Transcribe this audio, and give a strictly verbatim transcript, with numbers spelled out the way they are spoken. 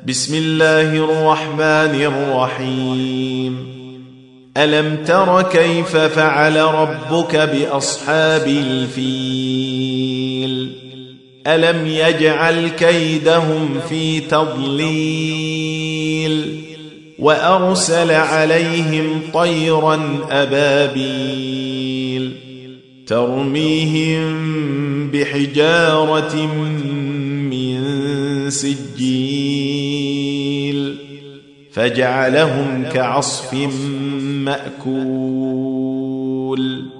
بسم الله الرحمن الرحيم ألم تر كيف فعل ربك بأصحاب الفيل ألم يجعل كيدهم في تضليل وأرسل عليهم طيرا أبابيل ترميهم بحجارة من سجيل فجعلهم كعصف مأكول